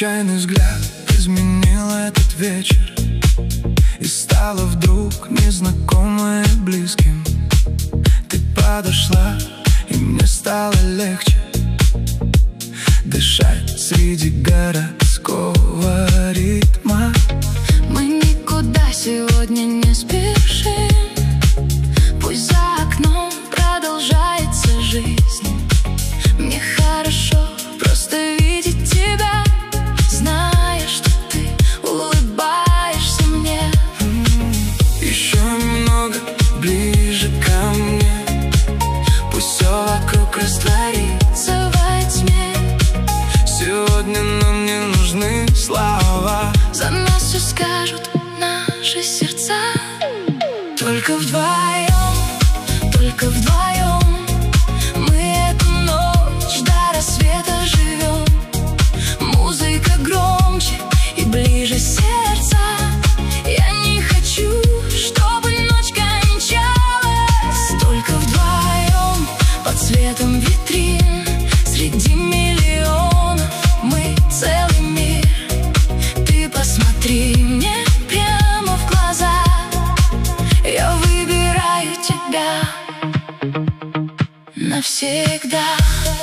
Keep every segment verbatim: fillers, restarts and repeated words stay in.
Случайный взгляд изменил этот вечер, и стало вдруг незнакомое близким. Ты подошла, и мне стало легче дышать среди городского ритма. Мы никуда сегодня не спешим, пусть за окном продолжается жизнь. Мне хорошо просто видеть тебя, зная, что ты улыбаешься мне. Еще немного ближе ко мне, пусть все вокруг растворится во тьме. Сегодня нам не нужны слова, за нас все скажут наши сердца. Только вдвоем, только вдвоем мы эту ночь до рассвета живем. Музыка громче и ближе сердца. Я не хочу, чтобы ночь кончалась. Только вдвоем под светом витрин, среди миллионов мы целый мир. Ты посмотри мне прямо в глаза, я выбираю тебя навсегда.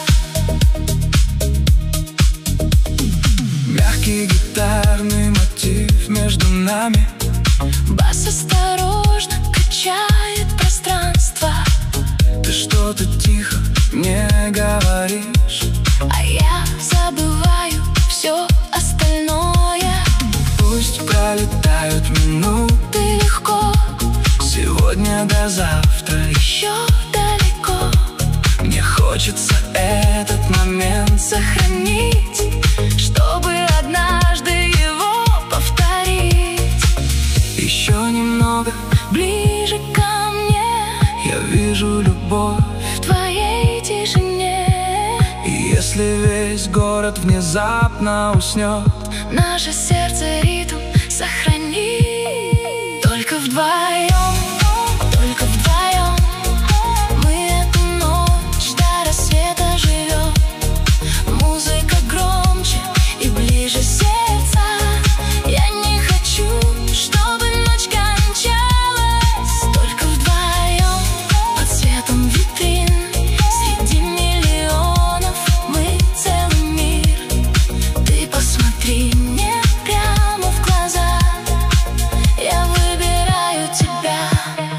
мягкий гитарный мотив между нами. Бас осторожно качает пространство. Ты что-то тихо мне говоришь, А я забываю все остальное. пусть пролетают минуты Легко, сегодня до завтра. еще далеко. Мне хочется этот момент Сохранить, чтобы однажды его повторить. еще немного. Ближе ко мне, Я вижу любовь, в твоей тишине. и если весь город внезапно уснет, Наше сердце ритм сохранит. Только вдвоем, только вдвоем мы эту ночь до рассвета живем. Музыка громче и ближе сердца. Я не хочу, чтобы ночь кончалась. Только вдвоем под светом витрин, среди миллионов мы целый мир. Ты посмотри мне прямо в глаза, я выбираю тебя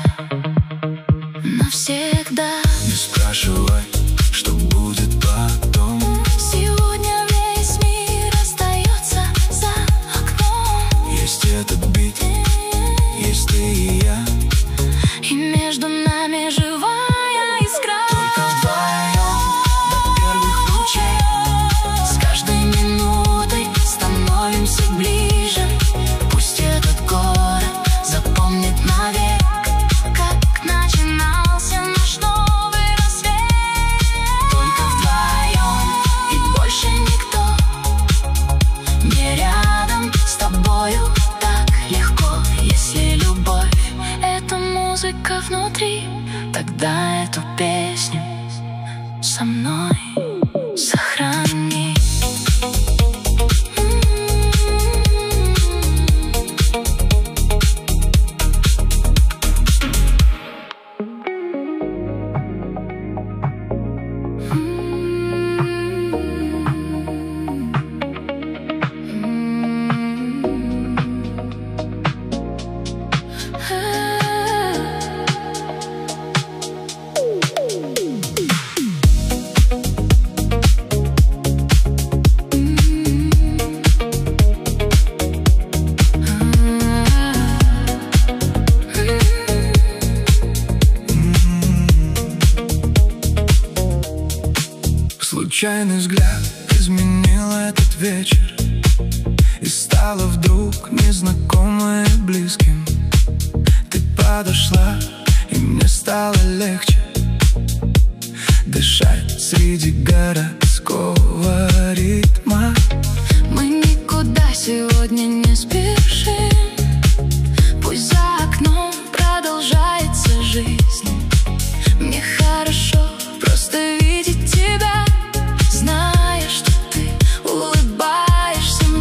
навсегда. не спрашивай, что будет потом. Сегодня весь мир остается за окном. Есть этот бит, есть ты и я. И между нами живая искра. Только вдвоем до первых лучей, С каждой минутой становимся ближе. Пусть этот город запомнит навек, как начинался наш новый рассвет. только Вдвоем и больше никто. Мне рядом с тобою так легко. Если любовь — это музыка внутри, тогда эту песню со мной сохрани. Случайный взгляд изменил этот вечер, и стало вдруг незнакомое близким. Ты подошла, и мне стало легче дышать среди городского ритма. Мы никуда сегодня не спешим, пусть за окном продолжается жизнь. Мне хорошо просто видеть тебя, зная, что ты улыбаешься мне.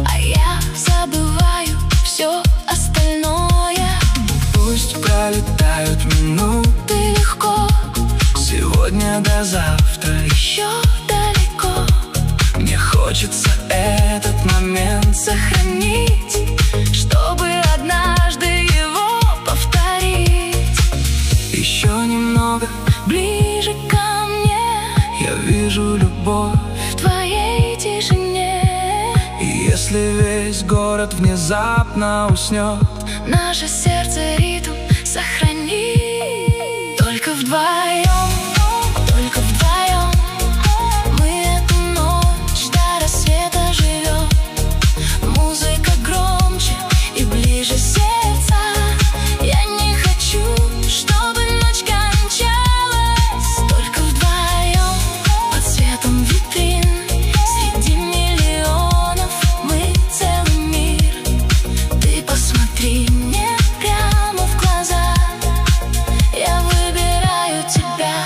а я забываю все остальное. Пусть пролетают минуты легко, сегодня до завтра еще далеко. Мне хочется этот момент сохранить, чтобы однажды его повторить. Еще немного ближе ко мне, я вижу любовь в твоей тишине. И если весь город внезапно уснет, наше сердце ритм сохранит. Только вдвоем, только вдвоем мы эту ночь до рассвета живем. Музыка громче и ближе сердца. Я не хочу, чтобы ночь кончалась. Только вдвоем под светом витрин, среди миллионов мы целый мир. Ты посмотри мне прямо в глаза, я выбираю тебя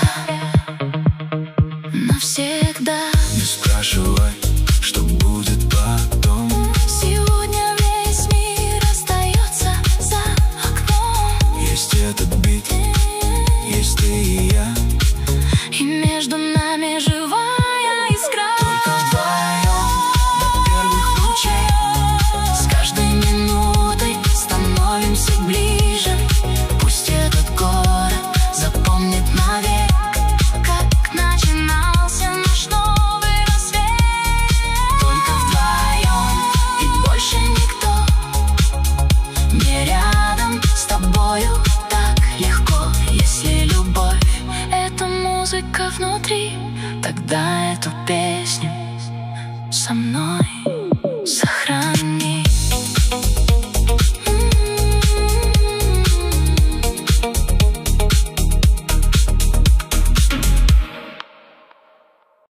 навсегда. Не спрашивай, что будет потом. Сегодня весь мир остается за окном. Есть этот бит, есть ты и я, и между нами живая искра. только вдвоем до первых лучей. С каждой минутой становимся ближе. Пусть этот город запомнит навек, как начинался наш новый рассвет. Только Вдвоем и больше никто. Мне рядом с тобою так легко. Если любовь — это музыка внутри, тогда эту песню со мной.